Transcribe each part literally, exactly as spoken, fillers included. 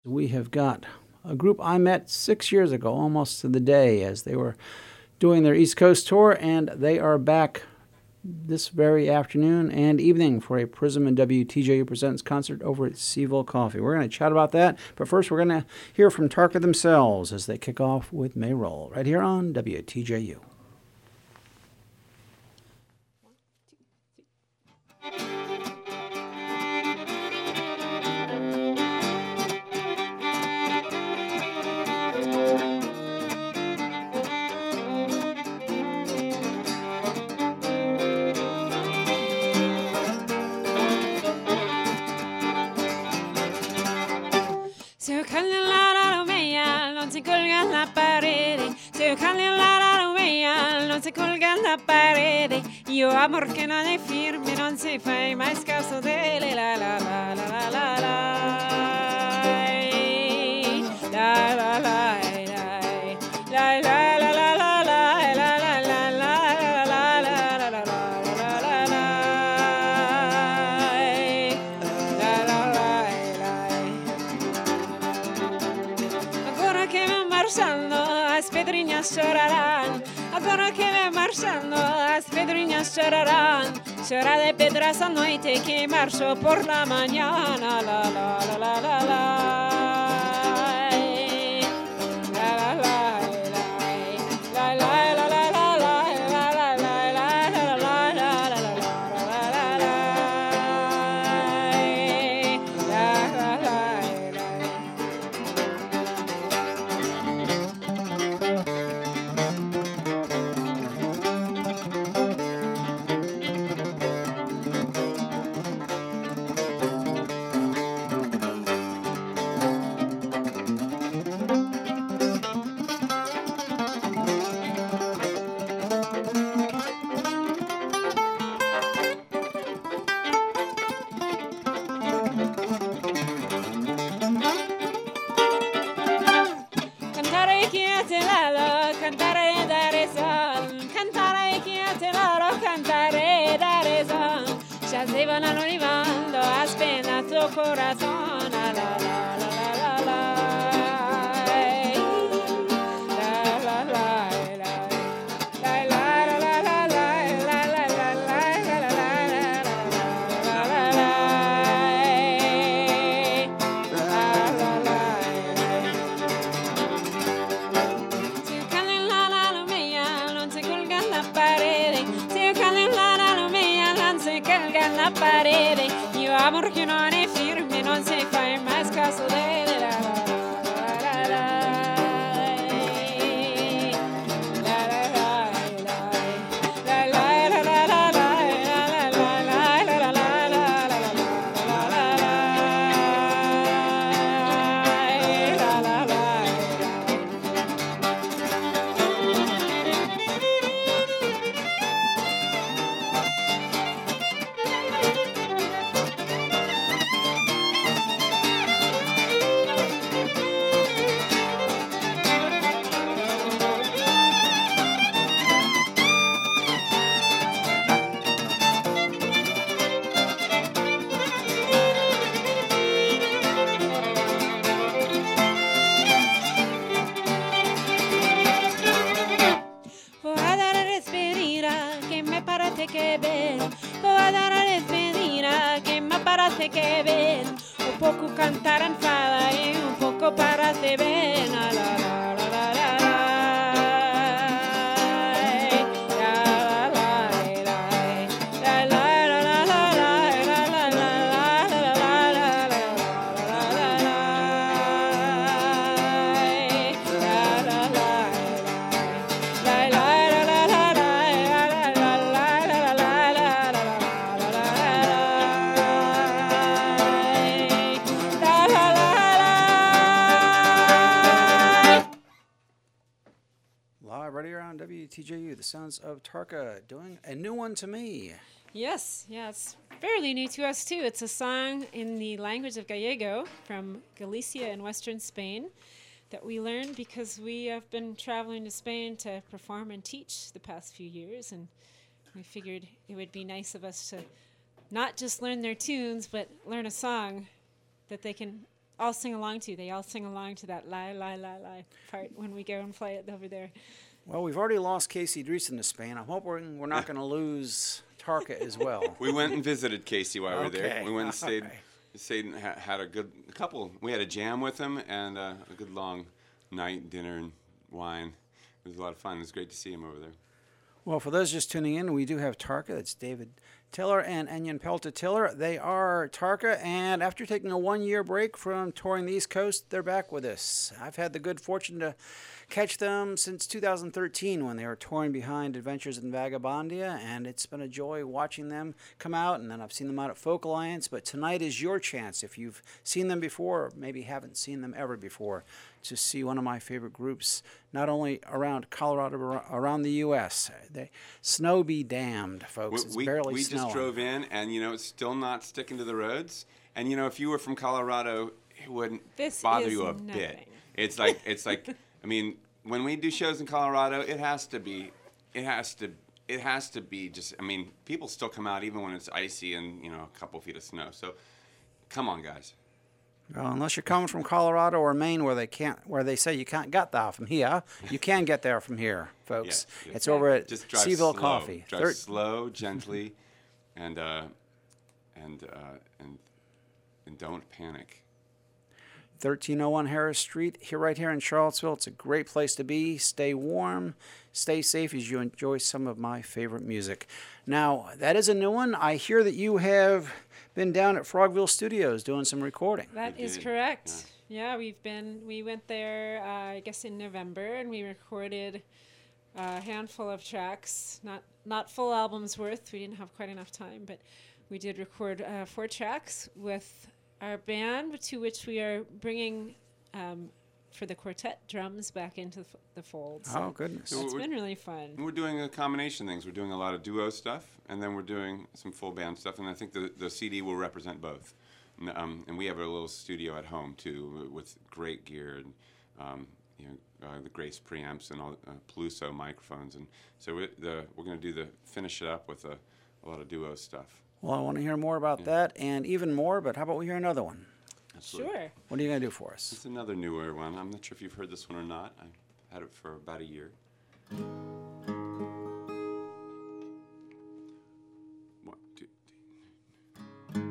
We have got a group I met six years ago, almost to the day, as they were doing their East Coast tour, and they are back this very afternoon and evening for a Prism and W T J U Presents concert over at Seaville Coffee. We're going to chat about that, but first we're going to hear from Tarka themselves as they kick off with May Roll, right here on W T J U. Se cagliolare l'omeia, non si colga alla parete. Se cagliolare l'omeia, non si colga alla parete. Io amor che non è firme, non si fa mai scasso delle la la la la la la la. La la la la la la la la la la la la la la la la la. Agora que vem marchando, as pedrinhas chorarão. Agora que vem marchando, as pedrinhas chorarão. Chora de pedras a noite que marchou por la mañana. La la la la la la. Devono arrivando a spena tuo corazón. La la la la la la. La la la la. La la la la la la la la la la. Se cade la lumea, non si colga alla parete. Se cade la lumea, non si colga alla parete. Io amor che non è firme, non si fa mai scasso delle la la la la. La la la la. La la la la la la la la la la que ver, toda la despedida que me parece que ver, un poco cantar enfada y un poco para te ver. La la la la la la. W T J U, the sounds of Tarka doing a new one to me. Yes, yeah, it's fairly new to us too. It's a song in the language of Gallego from Galicia in western Spain that we learned because we have been traveling to Spain to perform and teach the past few years, and we figured it would be nice of us to not just learn their tunes, but learn a song that they can all sing along to. They all sing along to that lie, lie, lie, lie part when we go and play it over there. Well, we've already lost Casey Dreesen to Spain. I'm hoping we're not going to lose Tarka as well. We went and visited Casey while we were there. Okay. We went and stayed, Okay. stayed and ha- had a good a couple. We had a jam with him and uh, a good long night, dinner and wine. It was a lot of fun. It was great to see him over there. Well, for those just tuning in, we do have Tarka. That's David Tiller and Enyon Pelta Tiller. They are Tarka, and after taking a one-year break from touring the East Coast, they're back with us. I've had the good fortune to catch them since two thousand thirteen when they were touring behind Adventures in Vagabondia, and it's been a joy watching them come out, and then I've seen them out at Folk Alliance, but tonight is your chance, if you've seen them before or maybe haven't seen them ever before, to see one of my favorite groups, not only around Colorado, but around the U S They, snow be damned, folks. It's we barely we snowing. just drove in, and you know it's still not sticking to the roads. And you know if you were from Colorado, it wouldn't This bother is you a nothing. bit. It's like it's like I mean when we do shows in Colorado, it has to be it has to it has to be just I mean people still come out even when it's icy and you know a couple feet of snow. So come on, guys. Well, unless you're coming from Colorado or Maine, where they can't, where they say you can't get there from here, you can get there from here, folks. Yeah, yeah. It's over at Just drive Seaville slow. Coffee. Drive Thir- slow, gently, and uh, and uh, and and don't panic. thirteen oh one Harris Street, here, right here in Charlottesville. It's a great place to be. Stay warm, stay safe as you enjoy some of my favorite music. Now, that is a new one. I hear that you have been down at Frogville Studios doing some recording. That I is did, correct. Yeah. we've been, we went there, uh, I guess in November, and we recorded a handful of tracks, not, not full albums worth. We didn't have quite enough time, but we did record uh, four tracks with our band, to which we are bringing um, for the quartet drums back into the, f- the fold. So Oh, goodness. So it's we're- been really fun. We're doing a combination of things. We're doing a lot of duo stuff, and then we're doing some full band stuff. And I think the the C D will represent both. And, um, and we have a little studio at home too, with great gear and um, you know uh, the Grace preamps and all uh, Peluso microphones. And so we, the, we're going to do the finish it up with a, a lot of duo stuff. Well, I want to hear more about that and even more, but how about we hear another one? Absolutely. Sure. What are you going to do for us? It's another newer one. I'm not sure if you've heard this one or not. I've had it for about a year. One, two, three.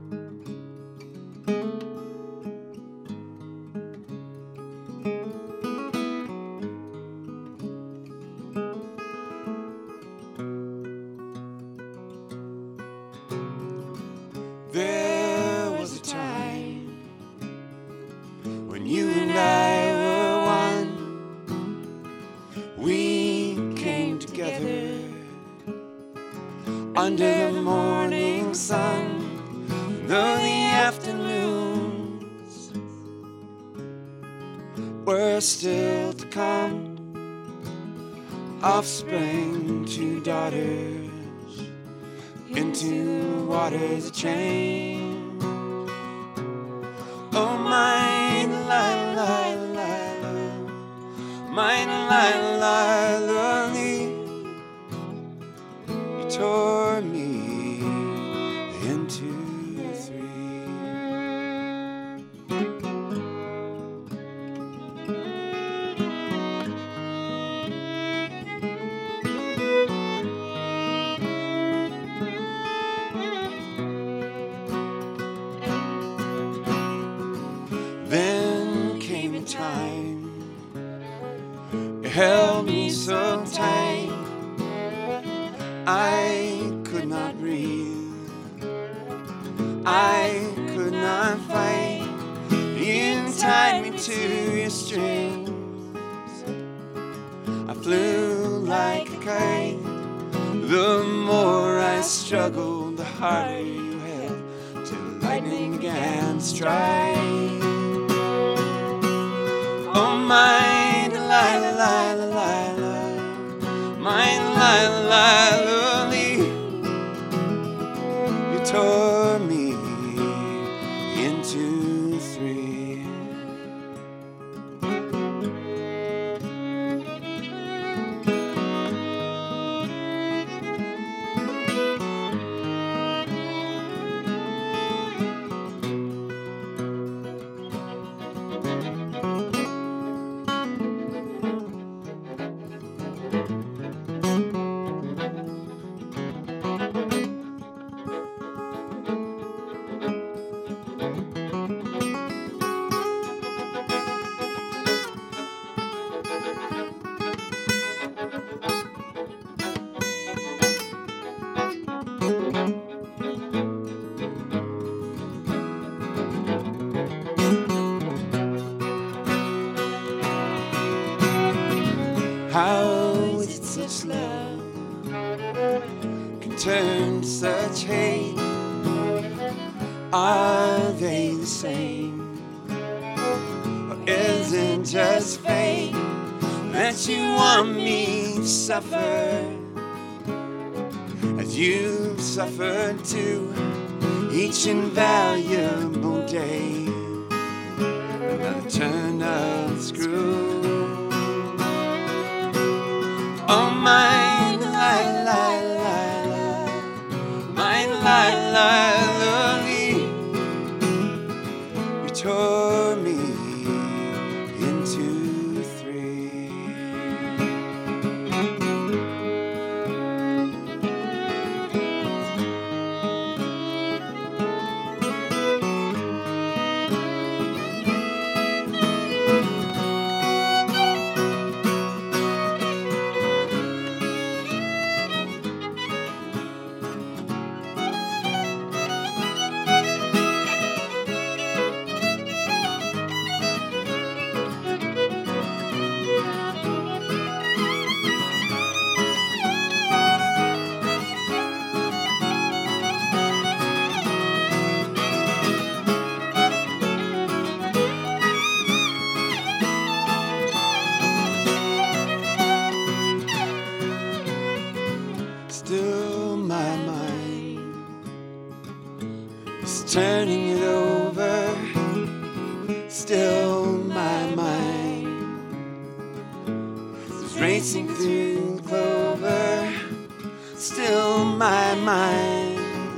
There was a time when you and I were one. We came together under the morning sun, though the afternoons were still to come. Offspring, two daughters, into waters of change. Oh, my Delilah, Delilah, my Delilah, Lee, you tore me into three. Then came a time you held me so tight I could not breathe, I could not fight. You tied me to your strings, I flew like a kite. The more I struggled, the harder you held, till lightning began to strike. Oh, my Delilah, Delilah, Delilah, my Delilah, Delilah, Lee, you tore me into three. How is it such love can turn to such hate? Are they the same? Or is it just fate that you want me to suffer as you've suffered too, each invaluable day? Another turn of the screw. Oh, my la la la la, my la la lovey, you tore me into three. Still my mind is turning it over. Still my mind is racing through clover. Still my mind,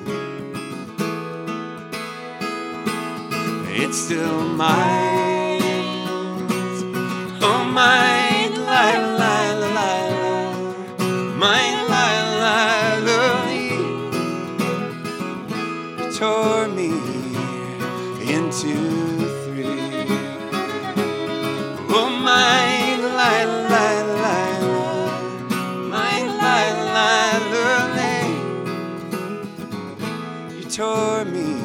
it's still mine. Oh, my la la la la, my tore me into three. Oh, my la la la la, my la la la, you tore me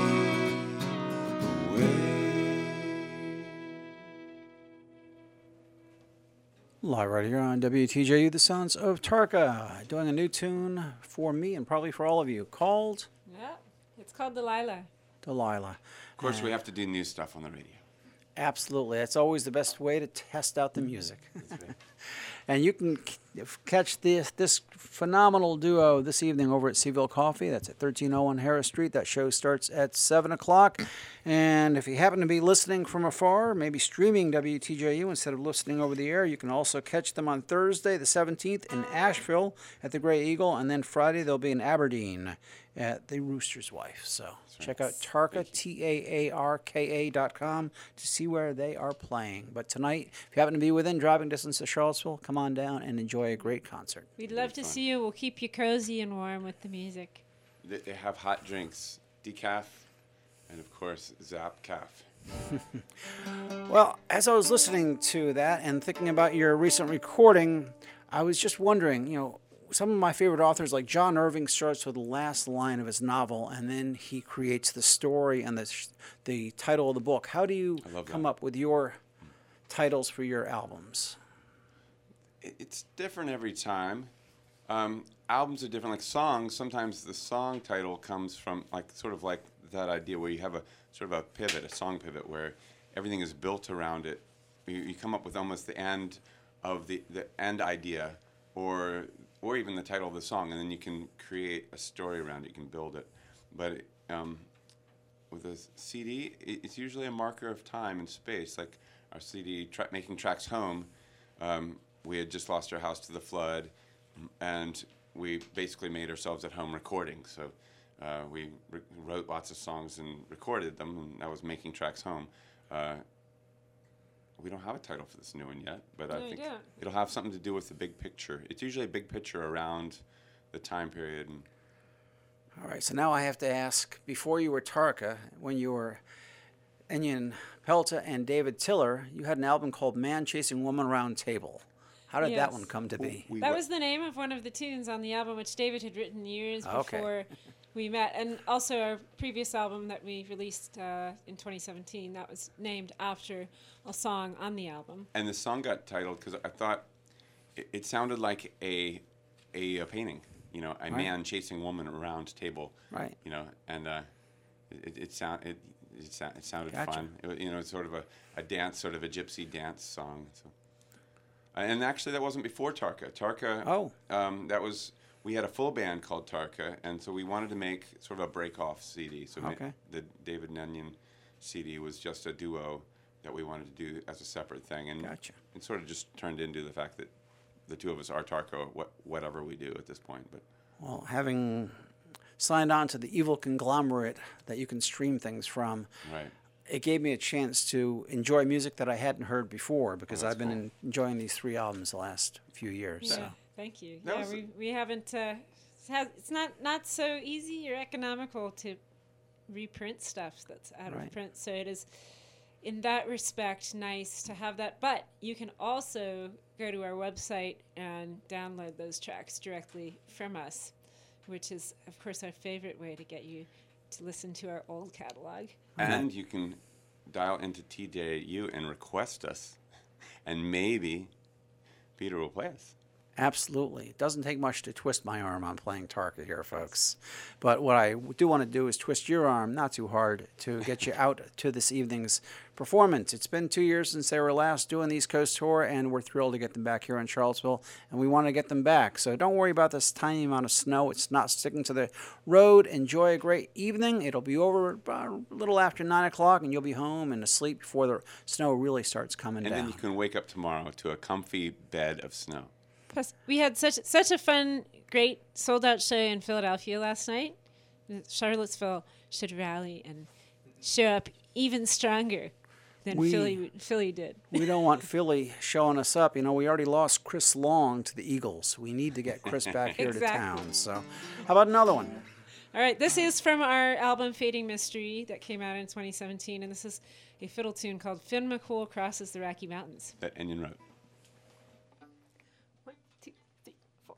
away. Live right here on W T J U, the sounds of Tarka, doing a new tune for me and probably for all of you called Yeah, it's called Delilah. Delilah. Of course, we have to do new stuff on the radio. Absolutely. That's always the best way to test out the music. That's right. And you can c- catch this this phenomenal duo this evening over at Seaville Coffee. That's at thirteen oh one Harris Street. That show starts at seven o'clock. And if you happen to be listening from afar, maybe streaming W T J U instead of listening over the air, you can also catch them on Thursday, the seventeenth, in Asheville at the Grey Eagle. And then Friday, they'll be in Aberdeen at the Rooster's Wife. So check out Tarka, T A A R K A dot com to see where they are playing. But tonight, if you happen to be within driving distance of Charlottesville, come on down and enjoy a great concert. We'd love to fun. see you. We'll keep you cozy and warm with the music. They, they have hot drinks, decaf, and of course, Zap Calf. Well, as I was listening to that and thinking about your recent recording, I was just wondering, you know, some of my favorite authors, like John Irving, starts with the last line of his novel, and then he creates the story and the sh- the title of the book. How do you I love come that. up with your titles for your albums? It- It's different every time. Um, albums are different. Like songs, sometimes the song title comes from like sort of like that idea where you have a sort of a pivot, a song pivot, where everything is built around it. You, you come up with almost the end of the the end idea, or or even the title of the song, and then you can create a story around it. You can build it. But um, with a C D, it, it's usually a marker of time and space. Like our C D, tra- Making Tracks Home, um, we had just lost our house to the flood, and we basically made ourselves at home recording. So uh, we re- wrote lots of songs and recorded them, and that was Making Tracks Home. Uh, we don't have a title for this new one yet, but No, I you think don't. it'll have something to do with the big picture. It's usually a big picture around the time period. And All right, so now I have to ask, before you were Tarka, when you were Enion Pelta and David Tiller, you had an album called Man Chasing Woman Round Table. How did that Yes. one come to be? we That wa- was the name of one of the tunes on the album, which David had written years Okay. before we met. And also our previous album that we released uh, in twenty seventeen, that was named after a song on the album. And the song got titled because I thought it, it sounded like a, a a painting. You know, a Right. man chasing a woman around table. Right. You know, and uh, it it sound it it, sou- it sounded Gotcha. fun. It, wa- you know, it's sort of a, a dance, sort of a gypsy dance song. So, uh, and actually, that wasn't before Tarka. Tarka. Oh. Um, that was we had a full band called Tarka, and so we wanted to make sort of a break-off C D. So ma- Okay. the David Nenyon C D was just a duo that we wanted to do as a separate thing, and Gotcha. it sort of just turned into the fact that the two of us are Tarka, what, whatever we do at this point. But Well, having signed on to the evil conglomerate that you can stream things from, right, it gave me a chance to enjoy music that I hadn't heard before because Oh, that's I've been cool. en- enjoying these three albums the last few years. Yeah, So. thank you. That Yeah, was- we, we haven't. Uh, it's, has, it's not not so easy or economical to reprint stuff that's out Right. of print. So it is, in that respect, nice to have that. But you can also go to our website and download those tracks directly from us, which is, of course, our favorite way to get you to listen to our old catalog. and you can dial into T J U and request us, and maybe Peter will play us. Absolutely. It doesn't take much to twist my arm on playing Tarka here, folks. But what I do want to do is twist your arm, not too hard, to get you out to this evening's performance. It's been two years since they were last doing the East Coast Tour, and we're thrilled to get them back here in Charlottesville, and we want to get them back. So don't worry about this tiny amount of snow. It's not sticking to the road. Enjoy a great evening. It'll be over about a little after nine o'clock, and you'll be home and asleep before the snow really starts coming And down. then you can wake up tomorrow to a comfy bed of snow. Plus, we had such such a fun, great sold out show in Philadelphia last night. Charlottesville should rally and show up even stronger than We- Philly Philly did. We don't want Philly showing us up. You know, we already lost Chris Long to the Eagles. We need to get Chris back here Exactly. to town. So, how about another one? All right, this is from our album Fading Mystery that came out in twenty seventeen, and this is a fiddle tune called Finn McCool Crosses the Rocky Mountains. That Enion wrote. One, two, three, four.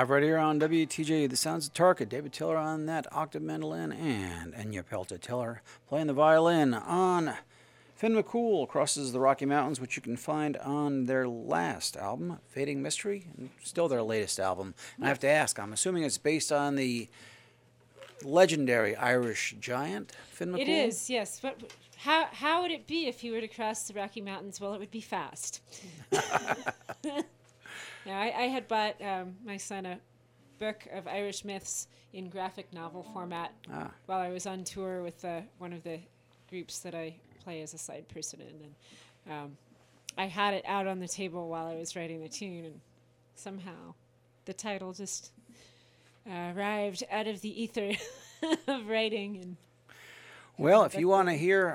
Live right here on W T J U, the sounds of Tarka. David Tiller on that octave mandolin, and Enya Pelta Tiller playing the violin on Finn McCool Crosses the Rocky Mountains, which you can find on their last album, Fading Mystery, and still their latest album. And I have to ask, I'm assuming it's based on the legendary Irish giant, Finn McCool? It is, yes. But how how would it be if you were to cross the Rocky Mountains? Well, it would be fast. Now, I, I had bought um, my son a book of Irish myths in graphic novel format Ah. while I was on tour with uh, one of the groups that I play as a side person in. And um, I had it out on the table while I was writing the tune, and somehow the title just uh, arrived out of the ether of writing. And Well, if you want to hear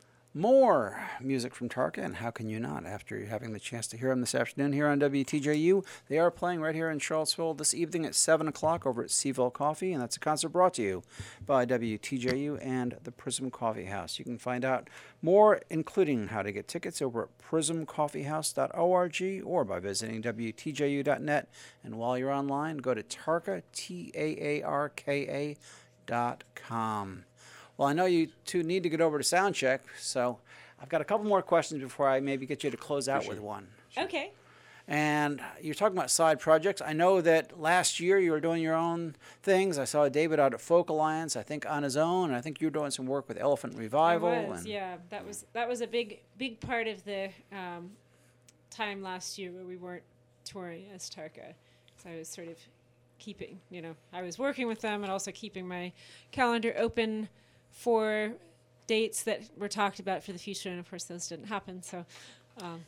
more music from Tarka, and how can you not after having the chance to hear them this afternoon here on W T J U, they are playing right here in Charlottesville this evening at seven o'clock over at Seaville Coffee, and that's a concert brought to you by W T J U and the Prism Coffee House. You can find out more, including how to get tickets, over at prism coffee house dot org or by visiting W T J U dot net. And while you're online, go to Tarka, T A A R K A dot com. Well, I know you two need to get over to sound check, so I've got a couple more questions before I maybe get you to close out sure. with one. okay. And you're talking about side projects. I know that last year you were doing your own things. I saw David out at Folk Alliance, I think on his own, and I think you were doing some work with Elephant Revival. I was, and yeah. That was that was a big big part of the um, time last year where we weren't touring as Tarka. So I was sort of keeping, you know, I was working with them and also keeping my calendar open for dates that were talked about for the future, and of course those didn't happen. So, um,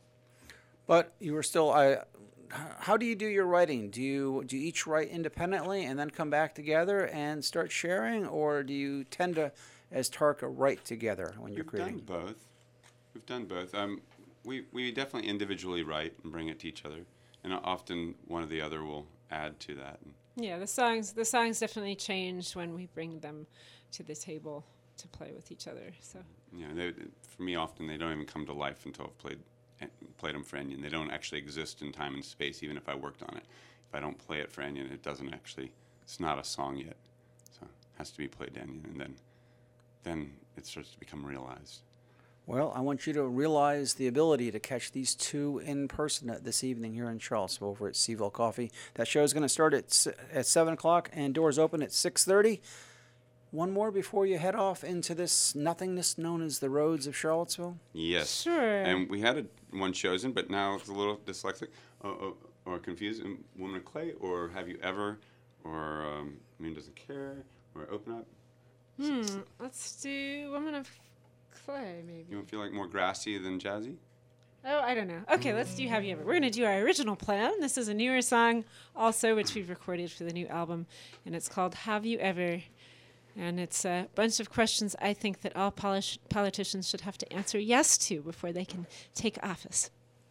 But you were still. I. How do you do your writing? Do you do you each write independently and then come back together and start sharing, or do you tend to, as Tarka, write together when you're We've creating? done both. We've done both. Um, we we definitely individually write and bring it to each other, and often one or the other will add to that. And yeah, the songs the songs definitely change when we bring them to the table to play with each other. So you know, they, for me, often they don't even come to life until I've played played them for Enion. They don't actually exist in time and space, even if I worked on it. If I don't play it for Enion, it doesn't actually. It's not a song yet, so it has to be played to Enion, and then then it starts to become realized. Well, I want you to realize the ability to catch these two in person at this evening here in Charlottesville over at Seaville Coffee. That show is going to start at s- at seven o'clock and doors open at six thirty. One more before you head off into this nothingness known as the roads of Charlottesville? Yes. Sure. And we had a, one chosen, but now it's a little dyslexic uh, uh, or confused. Um, Woman of Clay, or Have You Ever, or um, Moon Doesn't Care, or Open Up. hmm, let's do Woman of Clay, maybe. You don't feel like more grassy than jazzy? Oh, I don't know. Okay, let's do Have You Ever. We're going to do our original plan. This is a newer song also, which we've recorded for the new album, and it's called Have You Ever? And it's a bunch of questions I think that all polish- politicians should have to answer yes to before they can take office.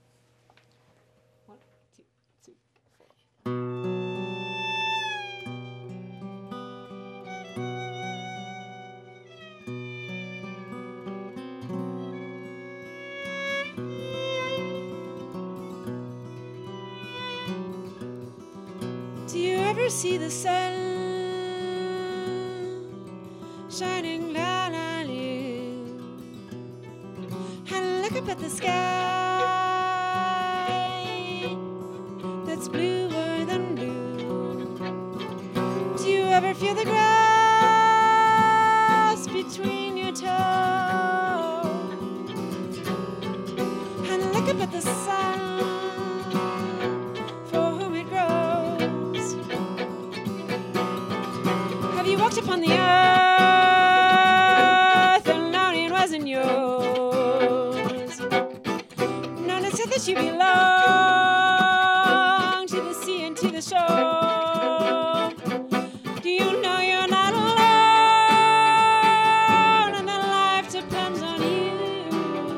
One, two, three, four. Do you ever see the sun shining down on you and look up at the sky that's bluer than blue? Do you ever feel the grass between your toes and look up at the sun for whom it grows? Have you walked upon the earth and known it wasn't yours? Known it said that you belong to the sea and to the shore. Do you know you're not alone and that life depends on you?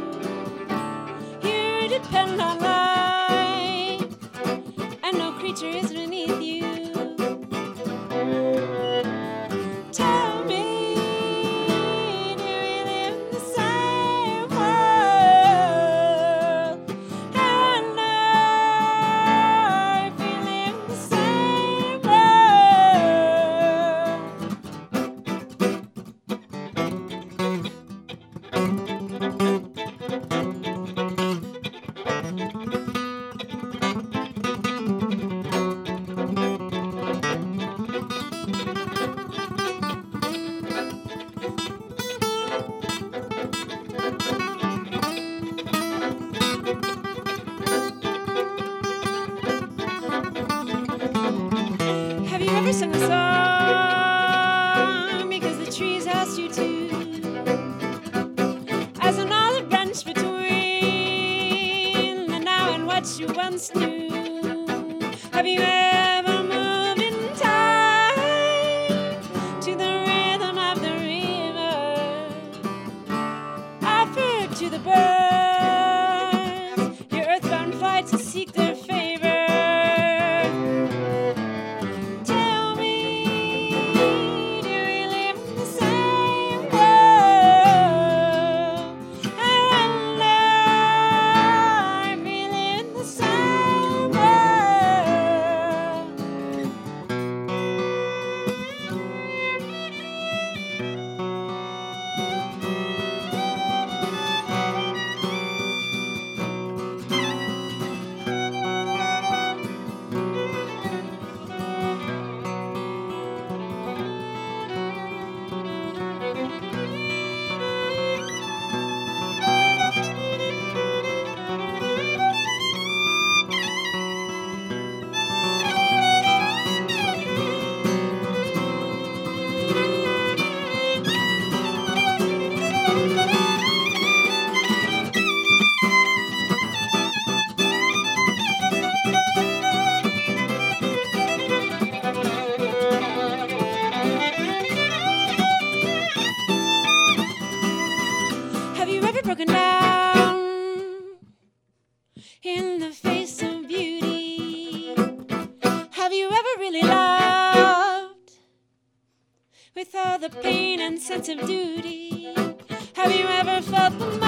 You depend on life and no creature is beneath you. Tell me, do we live in the same world? And if we live in the same what you once knew. Have you ever moved in time to the rhythm of the river? Offered to the birds your earthbound flight to seek their favor. Tell me, do we live in the same world? I wonder if we live in the same world. Have you ever broken down in the face of beauty? Have you ever really loved with all the pain and sense of duty? Have you ever felt the